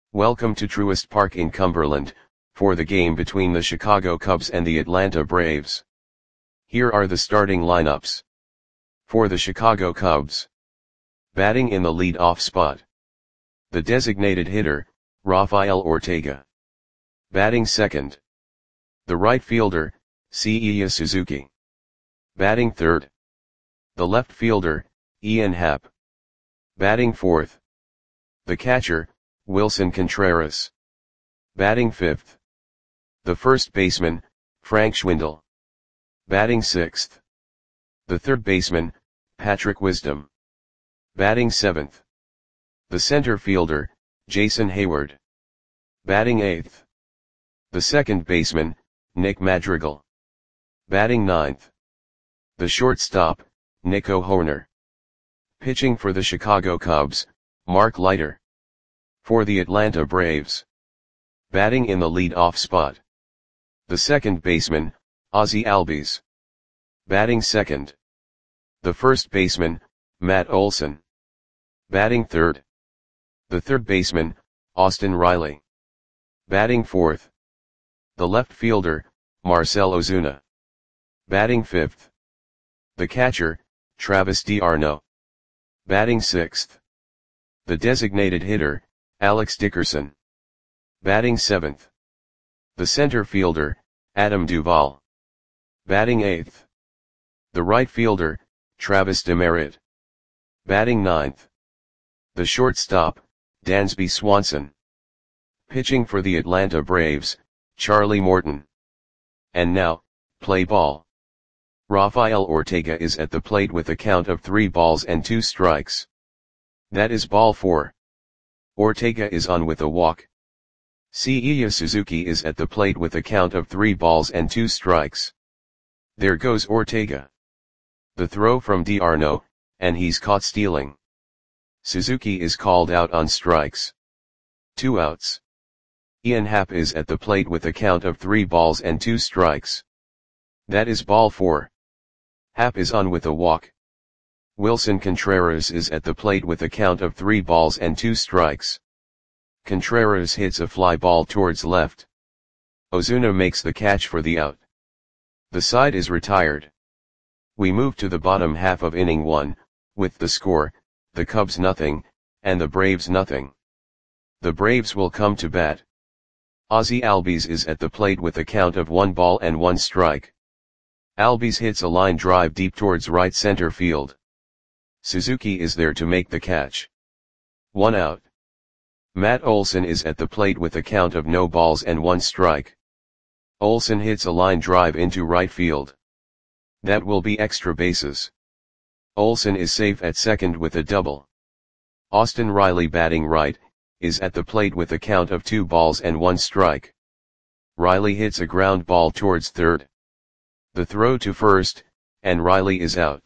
Welcome to Truist Park in Cumberland, for the game between the Chicago Cubs and the Atlanta Braves. Here are the starting lineups. For the Chicago Cubs. Batting in the lead-off spot. The designated hitter, Rafael Ortega. Batting second. The right fielder, Seiya Suzuki. Batting third. The left fielder, Ian Happ. Batting fourth. The catcher, Willson Contreras. Batting fifth. The first baseman, Frank Schwindel. Batting sixth. The third baseman, Patrick Wisdom. Batting seventh. The center fielder, Jason Heyward. Batting eighth. The second baseman, Nick Madrigal. Batting ninth. The shortstop, Nico Hoerner. Pitching for the Chicago Cubs, Mark Leiter. For the Atlanta Braves. Batting in the lead-off spot. The second baseman, Ozzie Albies. Batting second. The first baseman, Matt Olson. Batting third. The third baseman, Austin Riley. Batting fourth. The left fielder, Marcell Ozuna. Batting fifth. The catcher, Travis d'Arnaud. Batting sixth. The designated hitter, Alex Dickerson. Batting seventh. The center fielder, Adam Duvall. Batting eighth. The right fielder, Travis Demeritte. Batting ninth. The shortstop, Dansby Swanson. Pitching for the Atlanta Braves, Charlie Morton. And now, play ball. Rafael Ortega is at the plate with a count of 3 balls and 2 strikes. That is ball 4. Ortega is on with a walk. Seiya Suzuki is at the plate with a count of 3 balls and 2 strikes. There goes Ortega. The throw from d'Arnaud, and he's caught stealing. Suzuki is called out on strikes. 2 outs. Ian Happ is at the plate with a count of 3 balls and 2 strikes. That is ball 4. Happ is on with a walk. Willson Contreras is at the plate with a count of 3 balls and 2 strikes. Contreras hits a fly ball towards left. Ozuna makes the catch for the out. The side is retired. We move to the bottom half of inning 1, with the score, the Cubs nothing, and the Braves nothing. The Braves will come to bat. Ozzie Albies is at the plate with a count of 1 ball and 1 strike. Albies hits a line drive deep towards right center field. Suzuki is there to make the catch. 1 out. Matt Olson is at the plate with a count of no balls and 1 strike. Olson hits a line drive into right field. That will be extra bases. Olson is safe at second with a double. Austin Riley, batting right, is at the plate with a count of 2 balls and 1 strike. Riley hits a ground ball towards third. The throw to first, and Riley is out.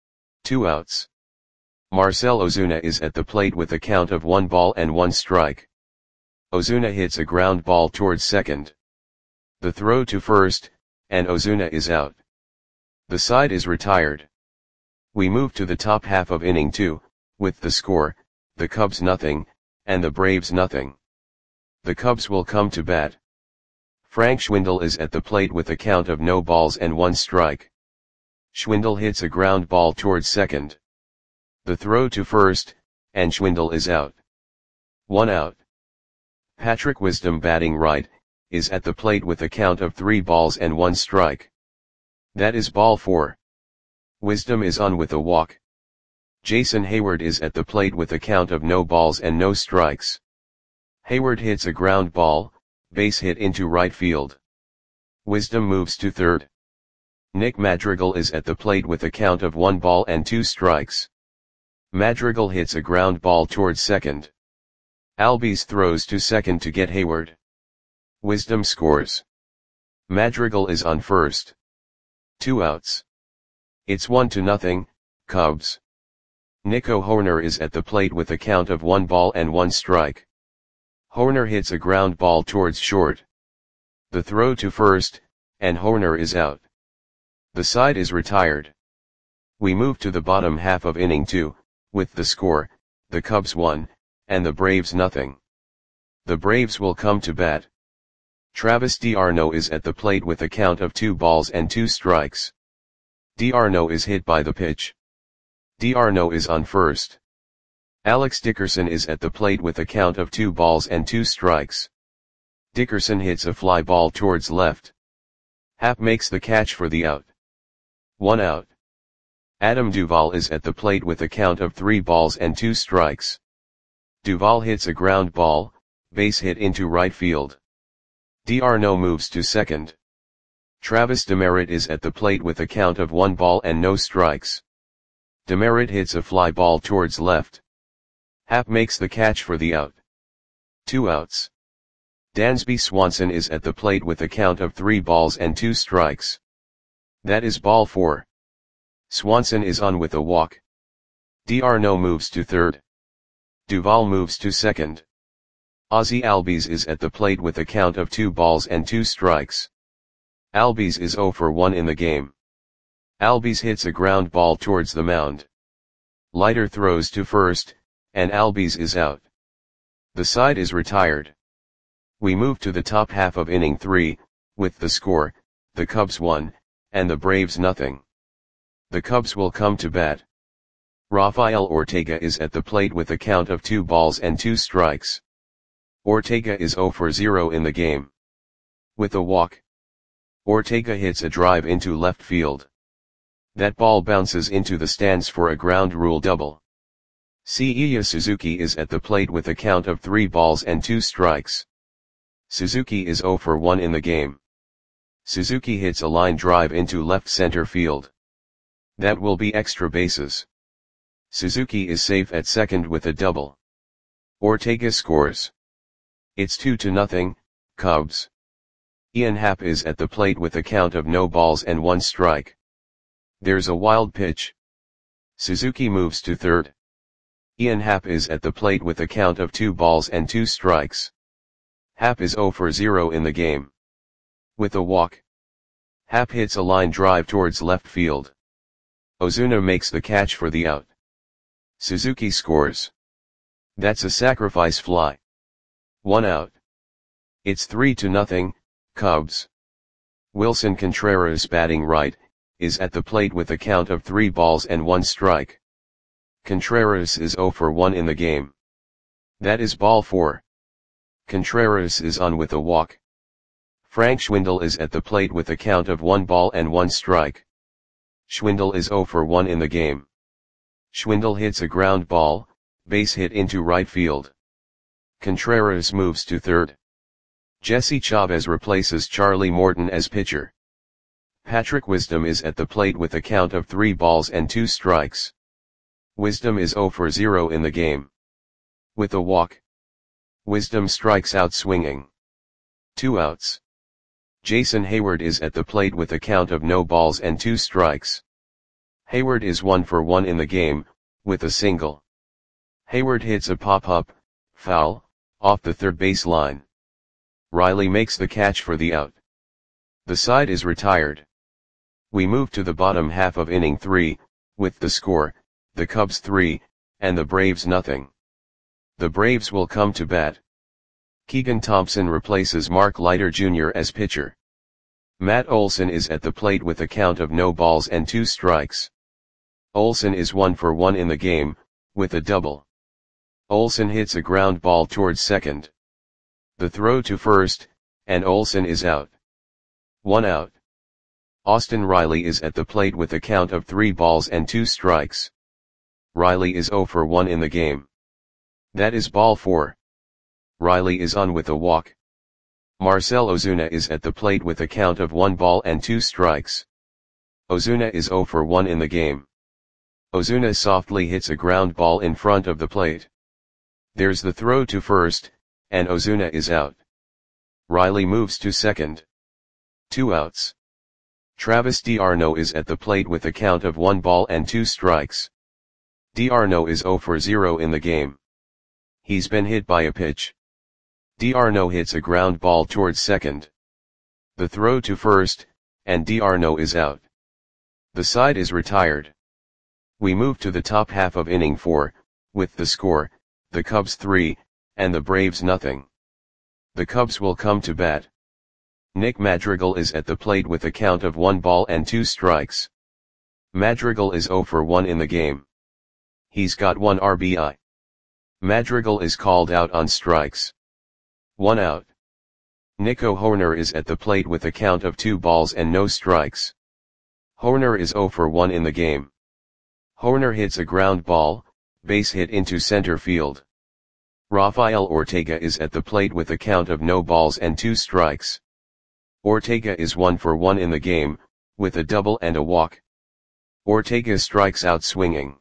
2 outs. Marcell Ozuna is at the plate with a count of 1 ball and 1 strike. Ozuna hits a ground ball towards second. The throw to first, and Ozuna is out. The side is retired. We move to the top half of inning 2, with the score, the Cubs nothing, and the Braves nothing. The Cubs will come to bat. Frank Schwindel is at the plate with a count of no balls and 1 strike. Schwindel hits a ground ball towards second. The throw to first, and Schwindel is out. 1 out. Patrick Wisdom, batting right, is at the plate with a count of 3 balls and 1 strike. That is ball 4. Wisdom is on with a walk. Jason Heyward is at the plate with a count of no balls and no strikes. Heyward hits a ground ball, base hit into right field. Wisdom moves to third. Nick Madrigal is at the plate with a count of 1 ball and 2 strikes. Madrigal hits a ground ball towards second. Albies throws to second to get Heyward. Wisdom scores. Madrigal is on first. 2 outs. It's 1-0, Cubs. Nico Hoerner is at the plate with a count of 1 ball and 1 strike. Hoerner hits a ground ball towards short. The throw to first, and Hoerner is out. The side is retired. We move to the bottom half of inning 2, with the score, the Cubs 1, and the Braves nothing. The Braves will come to bat. Travis d'Arnaud is at the plate with a count of 2 balls and 2 strikes. d'Arnaud is hit by the pitch. d'Arnaud is on first. Alex Dickerson is at the plate with a count of 2 balls and 2 strikes. Dickerson hits a fly ball towards left. Happ makes the catch for the out. 1 out. Adam Duvall is at the plate with a count of 3 balls and 2 strikes. Duvall hits a ground ball, base hit into right field. d'Arnaud moves to second. Travis Demeritte is at the plate with a count of 1 ball and no strikes. Demeritte hits a fly ball towards left. Happ makes the catch for the out. 2 outs. Dansby Swanson is at the plate with a count of 3 balls and 2 strikes. That is ball 4. Swanson is on with a walk. d'Arnaud moves to third. Duvall moves to second. Ozzie Albies is at the plate with a count of 2 balls and 2 strikes. Albies is 0 for 1 in the game. Albies hits a ground ball towards the mound. Leiter throws to first, and Albies is out. The side is retired. We move to the top half of inning 3, with the score, the Cubs 1, and the Braves nothing. The Cubs will come to bat. Rafael Ortega is at the plate with a count of 2 balls and 2 strikes. Ortega is 0 for 0 in the game. With a walk, Ortega hits a drive into left field. That ball bounces into the stands for a ground rule double. Seiya Suzuki is at the plate with a count of 3 balls and 2 strikes. Suzuki is 0 for 1 in the game. Suzuki hits a line drive into left center field. That will be extra bases. Suzuki is safe at second with a double. Ortega scores. It's 2-0, Cubs. Ian Happ is at the plate with a count of no balls and 1 strike. There's a wild pitch. Suzuki moves to third. Ian Happ is at the plate with a count of 2 balls and 2 strikes. Happ is 0 for 0 in the game. With a walk, Happ hits a line drive towards left field. Ozuna makes the catch for the out. Suzuki scores. That's a sacrifice fly. 1 out. It's 3-0, Cubs. Wilson Contreras, batting right, is at the plate with a count of 3 balls and 1 strike. Contreras is 0 for 1 in the game. That is ball 4. Contreras is on with a walk. Frank Schwindel is at the plate with a count of 1 ball and 1 strike. Schwindel is 0 for 1 in the game. Schwindel hits a ground ball, base hit into right field. Contreras moves to third. Jesse Chavez replaces Charlie Morton as pitcher. Patrick Wisdom is at the plate with a count of 3 balls and 2 strikes. Wisdom is 0 for 0 in the game. With a walk, Wisdom strikes out swinging. 2 outs. Jason Hayward is at the plate with a count of no balls and 2 strikes. Hayward is 1 for 1 in the game, with a single. Hayward hits a pop-up, foul, off the third base line. Riley makes the catch for the out. The side is retired. We move to the bottom half of inning 3, with the score, the Cubs 3, and the Braves nothing. The Braves will come to bat. Keegan Thompson replaces Mark Leiter Jr. as pitcher. Matt Olson is at the plate with a count of no balls and 2 strikes. Olson is 1 for 1 in the game, with a double. Olson hits a ground ball towards second. The throw to first, and Olson is out. 1 out. Austin Riley is at the plate with a count of 3 balls and 2 strikes. Riley is 0 for 1 in the game. That is ball 4. Riley is on with a walk. Marcell Ozuna is at the plate with a count of 1 ball and 2 strikes. Ozuna is 0 for 1 in the game. Ozuna softly hits a ground ball in front of the plate. There's the throw to first, and Ozuna is out. Riley moves to second. 2 outs. Travis d'Arnaud is at the plate with a count of 1 ball and 2 strikes. d'Arnaud is 0 for 0 in the game. He's been hit by a pitch. d'Arnaud hits a ground ball towards second. The throw to first, and d'Arnaud is out. The side is retired. We move to the top half of inning 4, with the score, the Cubs 3, and the Braves nothing. The Cubs will come to bat. Nick Madrigal is at the plate with a count of 1 ball and 2 strikes. Madrigal is 0 for 1 in the game. He's got 1 RBI. Madrigal is called out on strikes. 1 out. Nico Hoerner is at the plate with a count of 2 balls and no strikes. Hoerner is 0 for 1 in the game. Hoerner hits a ground ball, base hit into center field. Rafael Ortega is at the plate with a count of no balls and 2 strikes. Ortega is 1 for 1 in the game, with a double and a walk. Ortega strikes out swinging.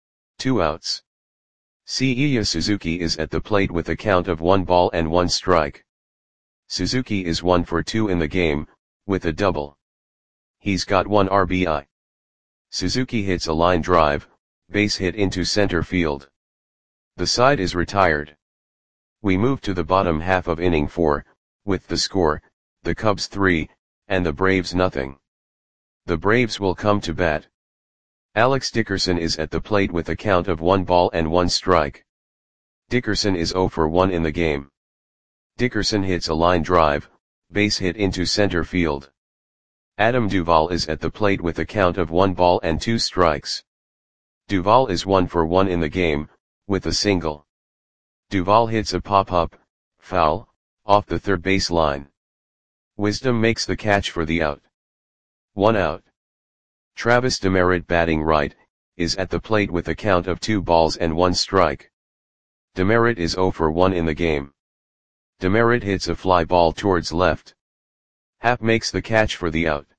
2 outs. Seiya Suzuki is at the plate with a count of 1 ball and 1 strike. Suzuki is 1 for 2 in the game, with a double. He's got 1 RBI. Suzuki hits a line drive, base hit into center field. The side is retired. We move to the bottom half of inning 4, with the score, the Cubs 3, and the Braves nothing. The Braves will come to bat. Alex Dickerson is at the plate with a count of 1 ball and 1 strike. Dickerson is 0 for 1 in the game. Dickerson hits a line drive, base hit into center field. Adam Duvall is at the plate with a count of 1 ball and 2 strikes. Duvall is 1 for 1 in the game, with a single. Duvall hits a pop-up, foul, off the third base line. Wisdom makes the catch for the out. 1 out. Travis Demeritte, batting right, is at the plate with a count of 2 balls and 1 strike. Demeritte is 0 for 1 in the game. Demeritte hits a fly ball towards left. Happ makes the catch for the out.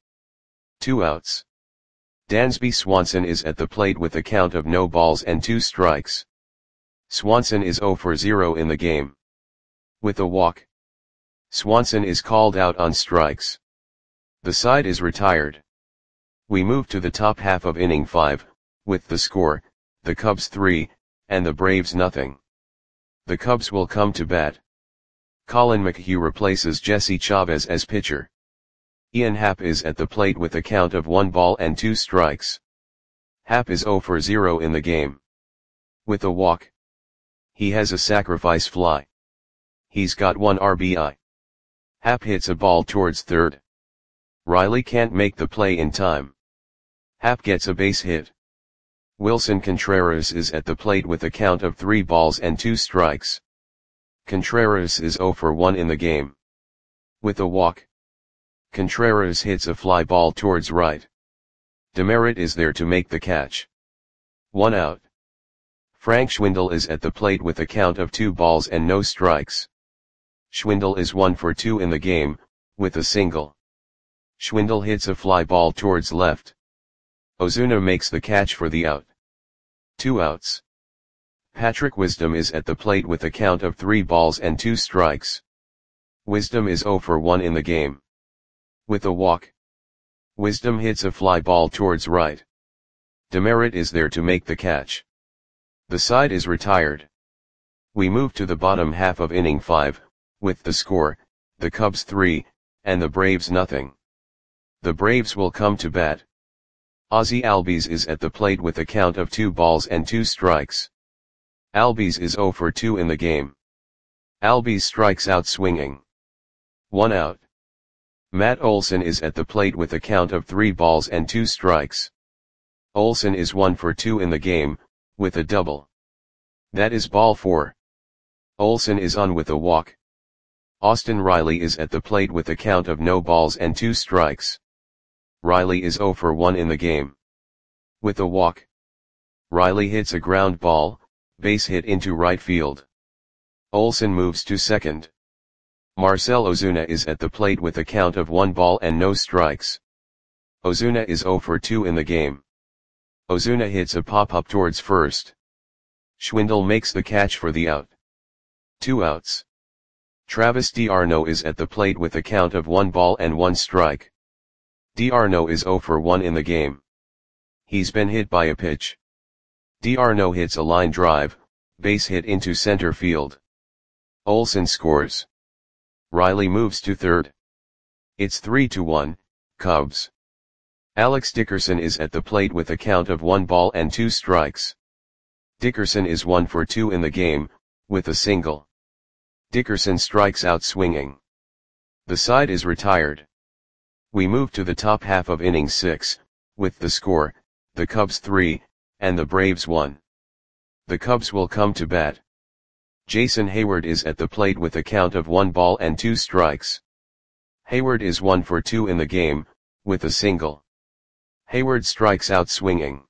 2 outs. Dansby Swanson is at the plate with a count of no balls and 2 strikes. Swanson is 0 for 0 in the game. With a walk. Swanson is called out on strikes. The side is retired. We move to the top half of inning 5, with the score, the Cubs 3, and the Braves nothing. The Cubs will come to bat. Colin McHugh replaces Jesse Chavez as pitcher. Ian Happ is at the plate with a count of 1 ball and 2 strikes. Happ is 0 for 0 in the game. With a walk. He has a sacrifice fly. He's got 1 RBI. Happ hits a ball towards third. Riley can't make the play in time. Happ gets a base hit. Wilson Contreras is at the plate with a count of 3 balls and 2 strikes. Contreras is 0 for 1 in the game. With a walk. Contreras hits a fly ball towards right. Demeritte is there to make the catch. 1 out. Frank Schwindel is at the plate with a count of 2 balls and no strikes. Schwindel is 1 for 2 in the game, with a single. Schwindel hits a fly ball towards left. Ozuna makes the catch for the out. 2 outs. Patrick Wisdom is at the plate with a count of 3 balls and 2 strikes. Wisdom is 0 for 1 in the game. With a walk. Wisdom hits a fly ball towards right. Demeritte is there to make the catch. The side is retired. We move to the bottom half of inning 5, with the score, the Cubs 3, and the Braves nothing. The Braves will come to bat. Ozzie Albies is at the plate with a count of 2 balls and 2 strikes. Albies is 0 for 2 in the game. Albies strikes out swinging. 1 out. Matt Olson is at the plate with a count of 3 balls and 2 strikes. Olson is 1 for 2 in the game, with a double. That is ball 4. Olson is on with a walk. Austin Riley is at the plate with a count of no balls and 2 strikes. Riley is 0 for 1 in the game. With a walk. Riley hits a ground ball, base hit into right field. Olson moves to second. Marcell Ozuna is at the plate with a count of 1 ball and no strikes. Ozuna is 0 for 2 in the game. Ozuna hits a pop-up towards first. Schwindel makes the catch for the out. 2 outs. Travis d'Arnaud is at the plate with a count of 1 ball and 1 strike. d'Arnaud is 0 for 1 in the game. He's been hit by a pitch. d'Arnaud hits a line drive, base hit into center field. Olson scores. Riley moves to third. It's 3-1, Cubs. Alex Dickerson is at the plate with a count of 1 ball and 2 strikes. Dickerson is 1 for 2 in the game, with a single. Dickerson strikes out swinging. The side is retired. We move to the top half of inning 6, with the score, the Cubs 3, and the Braves 1. The Cubs will come to bat. Jason Heyward is at the plate with a count of 1 ball and 2 strikes. Heyward is 1 for 2 in the game, with a single. Heyward strikes out swinging.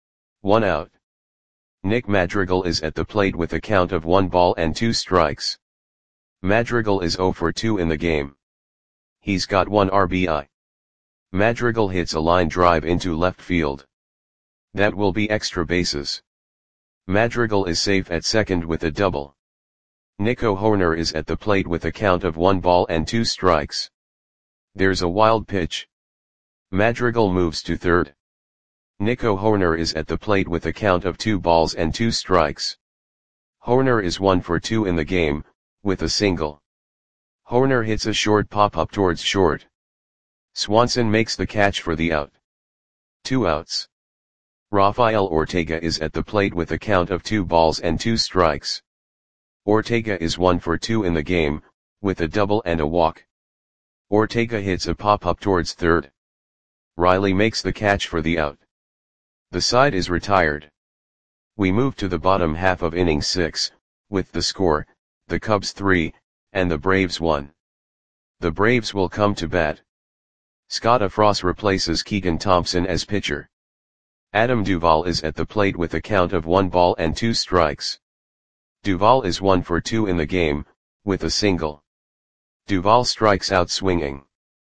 1 out. Nick Madrigal is at the plate with a count of 1 ball and 2 strikes. Madrigal is 0 for 2 in the game. He's got 1 RBI. Madrigal hits a line drive into left field. That will be extra bases. Madrigal is safe at second with a double. Nico Hoerner is at the plate with a count of 1 ball and 2 strikes. There's a wild pitch. Madrigal moves to third. Nico Hoerner is at the plate with a count of 2 balls and 2 strikes. Hoerner is 1 for 2 in the game, with a single. Hoerner hits a short pop-up towards short. Swanson makes the catch for the out. 2 outs. Rafael Ortega is at the plate with a count of 2 balls and 2 strikes. Ortega is 1 for 2 in the game, with a double and a walk. Ortega hits a pop-up towards third. Riley makes the catch for the out. The side is retired. We move to the bottom half of inning 6, with the score, the Cubs 3, and the Braves 1. The Braves will come to bat. Scott Frost replaces Keegan Thompson as pitcher. Adam Duvall is at the plate with a count of 1 ball and 2 strikes. Duvall is 1 for 2 in the game, with a single. Duvall strikes out swinging.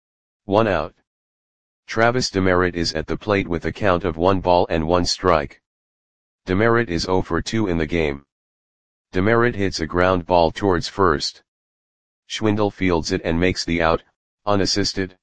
1 out. Travis Demeritte is at the plate with a count of 1 ball and 1 strike. Demeritte is 0 for 2 in the game. Demeritte hits a ground ball towards first. Schwindel fields it and makes the out, unassisted.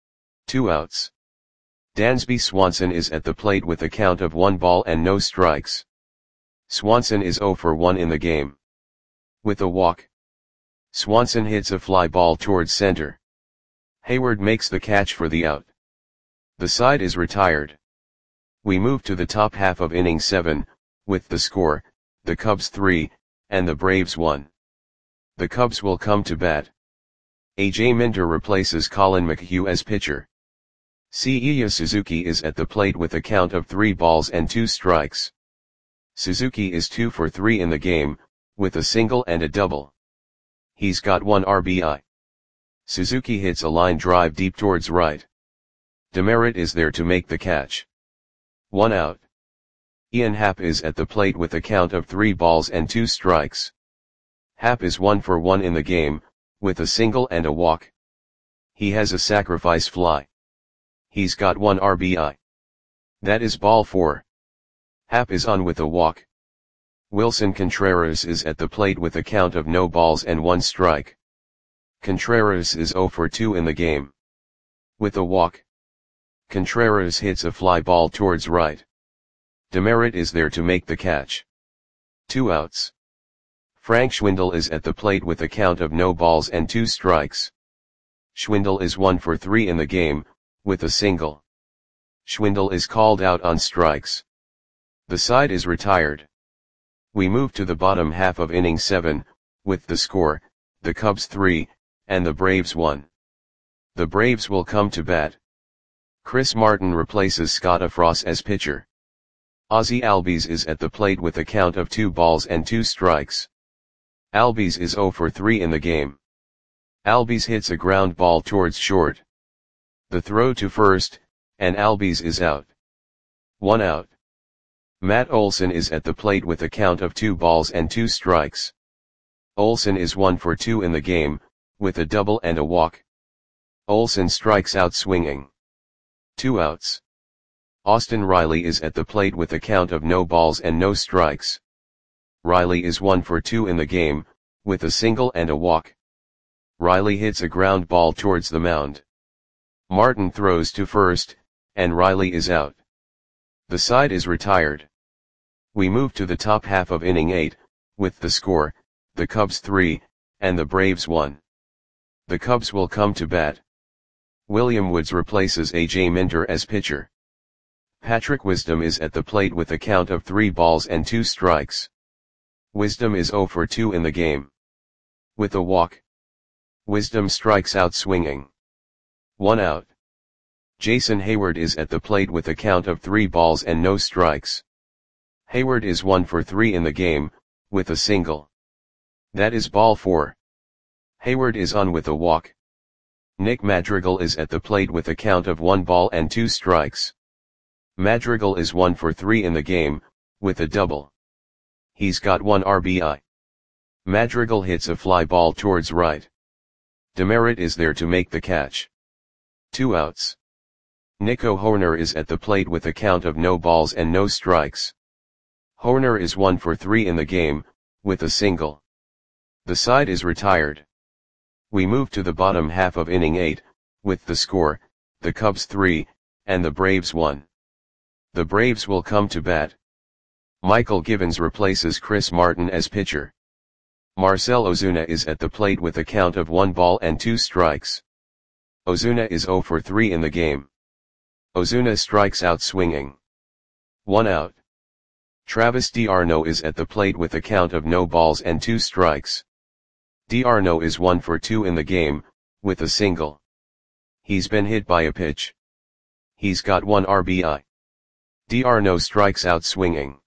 2 outs. Dansby Swanson is at the plate with a count of 1 ball and no strikes. Swanson is 0 for 1 in the game. With a walk. Swanson hits a fly ball towards center. Heyward makes the catch for the out. The side is retired. We move to the top half of inning 7, with the score, the Cubs 3, and the Braves 1. The Cubs will come to bat. A.J. Minter replaces Colin McHugh as pitcher. Seiya Suzuki is at the plate with a count of 3 balls and 2 strikes. Suzuki is 2 for 3 in the game, with a single and a double. He's got 1 RBI. Suzuki hits a line drive deep towards right. Demeritte is there to make the catch. 1 out. Ian Happ is at the plate with a count of 3 balls and 2 strikes. Happ is 1 for 1 in the game, with a single and a walk. He has a sacrifice fly. He's got 1 RBI. That is ball 4. Happ is on with a walk. Wilson Contreras is at the plate with a count of no balls and 1 strike. Contreras is 0 for 2 in the game. With a walk. Contreras hits a fly ball towards right. Demeritte is there to make the catch. 2 outs. Frank Schwindel is at the plate with a count of no balls and 2 strikes. Schwindel is 1 for 3 in the game, with a single. Schwindel is called out on strikes. The side is retired. We move to the bottom half of inning 7, with the score, the Cubs 3, and the Braves 1. The Braves will come to bat. Chris Martin replaces Scott Frost as pitcher. Ozzie Albies is at the plate with a count of 2 balls and 2 strikes. Albies is 0 for 3 in the game. Albies hits a ground ball towards short. The throw to first, and Albies is out. 1 out. Matt Olson is at the plate with a count of 2 balls and 2 strikes. Olson is 1 for 2 in the game, with a double and a walk. Olson strikes out swinging. 2 outs. Austin Riley is at the plate with a count of no balls and no strikes. Riley is 1 for 2 in the game, with a single and a walk. Riley hits a ground ball towards the mound. Martin throws to first, and Riley is out. The side is retired. We move to the top half of inning 8, with the score, the Cubs 3, and the Braves 1. The Cubs will come to bat. William Woods replaces A.J. Minter as pitcher. Patrick Wisdom is at the plate with a count of 3 balls and 2 strikes. Wisdom is 0 for 2 in the game. With a walk. Wisdom strikes out swinging. 1 out. Jason Heyward is at the plate with a count of 3 balls and no strikes. Heyward is 1 for 3 in the game, with a single. That is ball 4. Heyward is on with a walk. Nick Madrigal is at the plate with a count of 1 ball and 2 strikes. Madrigal is 1 for 3 in the game, with a double. He's got 1 RBI. Madrigal hits a fly ball towards right. Demerit is there to make the catch. 2 outs. Nico Hoerner is at the plate with a count of no balls and no strikes. Hoerner is 1 for 3 in the game, with a single. The side is retired. We move to the bottom half of inning 8, with the score, the Cubs 3, and the Braves 1. The Braves will come to bat. Michael Givens replaces Chris Martin as pitcher. Marcell Ozuna is at the plate with a count of 1 ball and 2 strikes. Ozuna is 0 for 3 in the game. Ozuna strikes out swinging. 1 out. Travis d'Arnaud is at the plate with a count of no balls and 2 strikes. d'Arnaud is 1 for 2 in the game, with a single. He's been hit by a pitch. He's got 1 RBI. d'Arnaud strikes out swinging.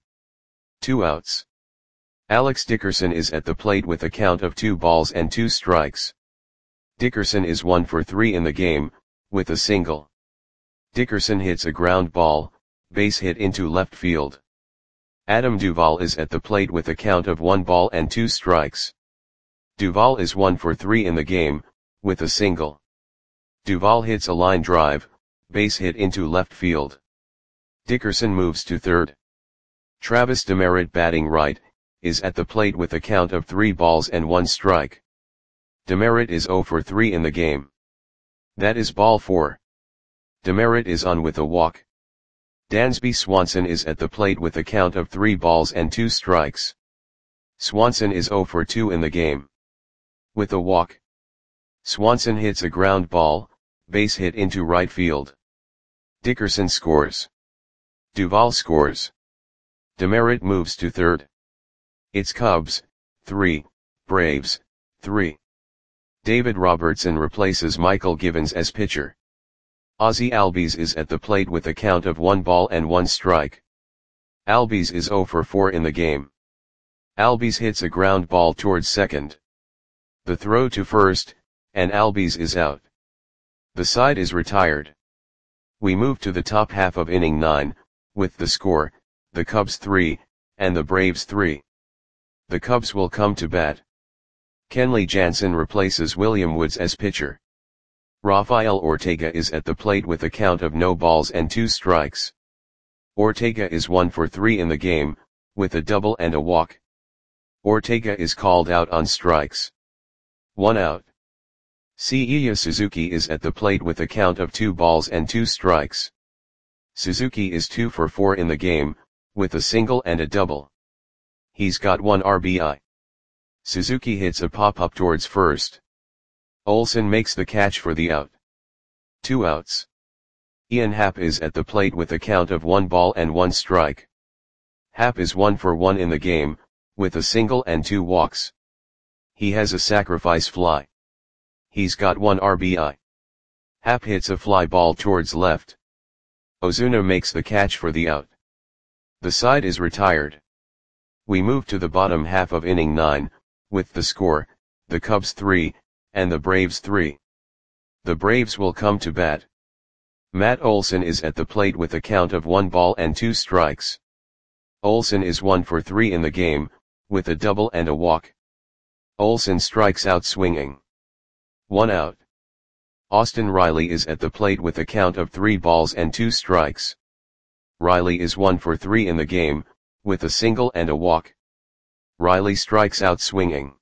2 outs. Alex Dickerson is at the plate with a count of 2 balls and 2 strikes. Dickerson is 1 for 3 in the game, with a single. Dickerson hits a ground ball, base hit into left field. Adam Duvall is at the plate with a count of 1 ball and 2 strikes. Duvall is 1 for 3 in the game, with a single. Duvall hits a line drive, base hit into left field. Dickerson moves to third. Travis Demerit, batting right, is at the plate with a count of 3 balls and 1 strike. Demerit is 0 for 3 in the game. That is ball 4. Demerit is on with a walk. Dansby Swanson is at the plate with a count of 3 balls and 2 strikes. Swanson is 0 for 2 in the game. With a walk. Swanson hits a ground ball, base hit into right field. Dickerson scores. Duvall scores. Demerit moves to third. It's Cubs 3, Braves 3. David Robertson replaces Michael Givens as pitcher. Ozzie Albies is at the plate with a count of 1 ball and 1 strike. Albies is 0 for 4 in the game. Albies hits a ground ball towards second. The throw to first, and Albies is out. The side is retired. We move to the top half of inning 9, with the score, the Cubs 3, and the Braves 3. The Cubs will come to bat. Kenley Jansen replaces William Woods as pitcher. Rafael Ortega is at the plate with a count of no balls and 2 strikes. Ortega is 1 for 3 in the game, with a double and a walk. Ortega is called out on strikes. 1 out. Seiya Suzuki is at the plate with a count of 2 balls and 2 strikes. Suzuki is 2 for 4 in the game, with a single and a double. He's got 1 RBI. Suzuki hits a pop-up towards first. Olsen makes the catch for the out. 2 outs. Ian Happ is at the plate with a count of 1 ball and 1 strike. Happ is 1 for 1 in the game, with a single and 2 walks. He has a sacrifice fly. He's got 1 RBI. Happ hits a fly ball towards left. Ozuna makes the catch for the out. The side is retired. We move to the bottom half of inning 9, with the score, the Cubs 3, and the Braves 3. The Braves will come to bat. Matt Olson is at the plate with a count of 1 ball and 2 strikes. Olson is 1 for 3 in the game, with a double and a walk. Olson strikes out swinging. 1 out. Austin Riley is at the plate with a count of 3 balls and 2 strikes. Riley is 1 for 3 in the game, with a single and a walk. Riley strikes out swinging.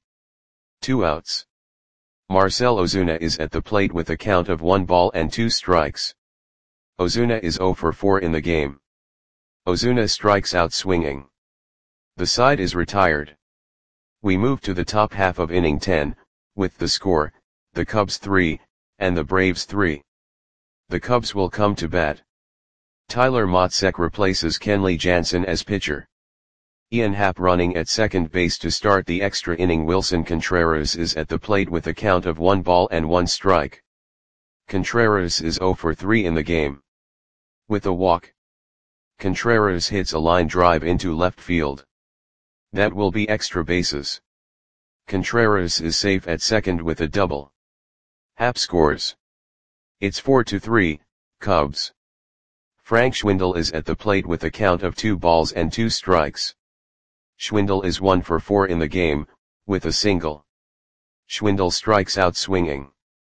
2 outs. Marcell Ozuna is at the plate with a count of 1 ball and 2 strikes. Ozuna is 0 for 4 in the game. Ozuna strikes out swinging. The side is retired. We move to the top half of inning 10, with the score, the Cubs 3, and the Braves 3. The Cubs will come to bat. Tyler Matzek replaces Kenley Jansen as pitcher. Ian Happ running at second base to start the extra inning. Wilson Contreras is at the plate with a count of 1 ball and 1 strike. Contreras is 0 for 3 in the game. With a walk, Contreras hits a line drive into left field. That will be extra bases. Contreras is safe at second with a double. Happ scores. It's 4-3, Cubs. Frank Schwindel is at the plate with a count of 2 balls and 2 strikes. Schwindel is 1 for 4 in the game, with a single. Schwindel strikes out swinging.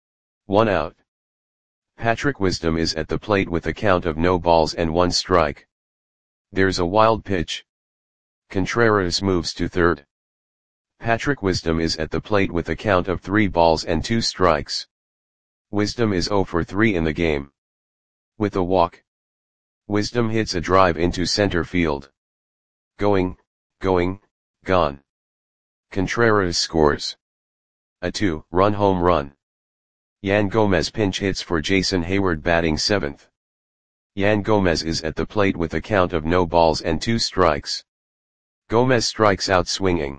1 out. Patrick Wisdom is at the plate with a count of no balls and 1 strike. There's a wild pitch. Contreras moves to third. Patrick Wisdom is at the plate with a count of 3 balls and 2 strikes. Wisdom is 0 for 3 in the game. With a walk, Wisdom hits a drive into center field. Going, gone. Contreras scores. A 2-run home run. Yan Gomez pinch hits for Jason Hayward batting 7th. Yan Gomez is at the plate with a count of no balls and 2 strikes. Gomez strikes out swinging.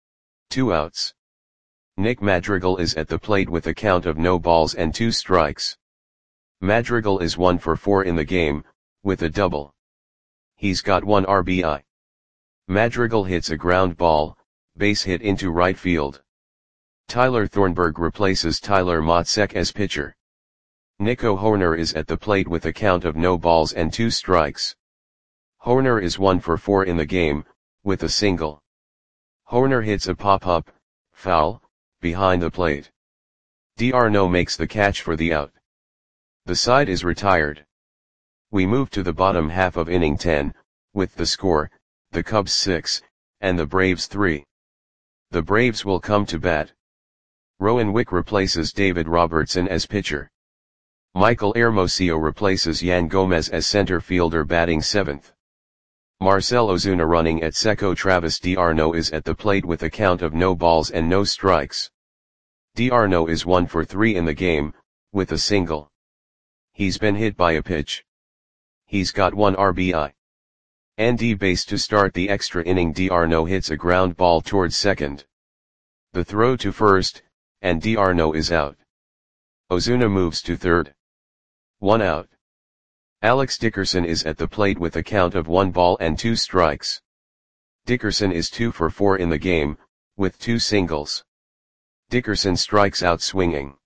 2 outs. Nick Madrigal is at the plate with a count of no balls and 2 strikes. Madrigal is 1 for 4 in the game, with a double. He's got 1 RBI. Madrigal hits a ground ball, base hit into right field. Tyler Thornburg replaces Tyler Matzek as pitcher. Nico Hoerner is at the plate with a count of no balls and 2 strikes. Hoerner is 1 for 4 in the game, with a single. Hoerner hits a pop-up, foul, behind the plate. d'Arnaud makes the catch for the out. The side is retired. We move to the bottom half of inning 10, with the score, the Cubs 6, and the Braves 3. The Braves will come to bat. Rowan Wick replaces David Robertson as pitcher. Michael Hermosillo replaces Yan Gomez as center fielder batting 7th. Marcell Ozuna running at second. Travis d'Arnaud is at the plate with a count of no balls and no strikes. d'Arnaud is 1 for 3 in the game, with a single. He's been hit by a pitch. He's got 1 RBI. Andy base to start the extra inning. d'Arnaud hits a ground ball towards second. The throw to first, and d'Arnaud is out. Ozuna moves to third. 1 out. Alex Dickerson is at the plate with a count of 1 ball and 2 strikes. Dickerson is 2 for 4 in the game, with 2 singles. Dickerson strikes out swinging.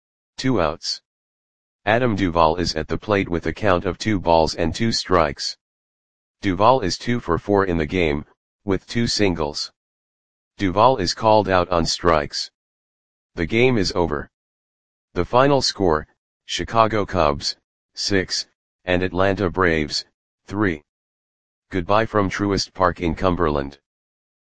2 outs. Adam Duvall is at the plate with a count of 2 balls and 2 strikes. Duvall is 2 for 4 in the game, with 2 singles. Duvall is called out on strikes. The game is over. The final score, Chicago Cubs, 6, and Atlanta Braves, 3. Goodbye from Truist Park in Cumberland.